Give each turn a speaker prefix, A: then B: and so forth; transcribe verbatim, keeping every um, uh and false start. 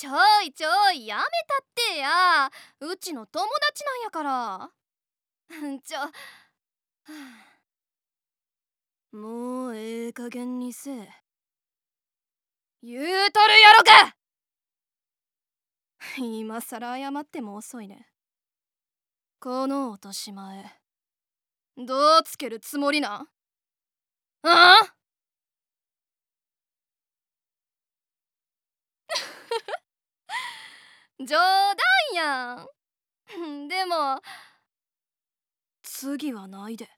A: ちょいちょいやめたってや。うちの友達なんやから。ちょ、はあ、もうええ加減にせえ。言うとるやろか。今さら謝っても遅いね。この落とし前どうつけるつもりなん？ああ冗談やん。でも次はないで。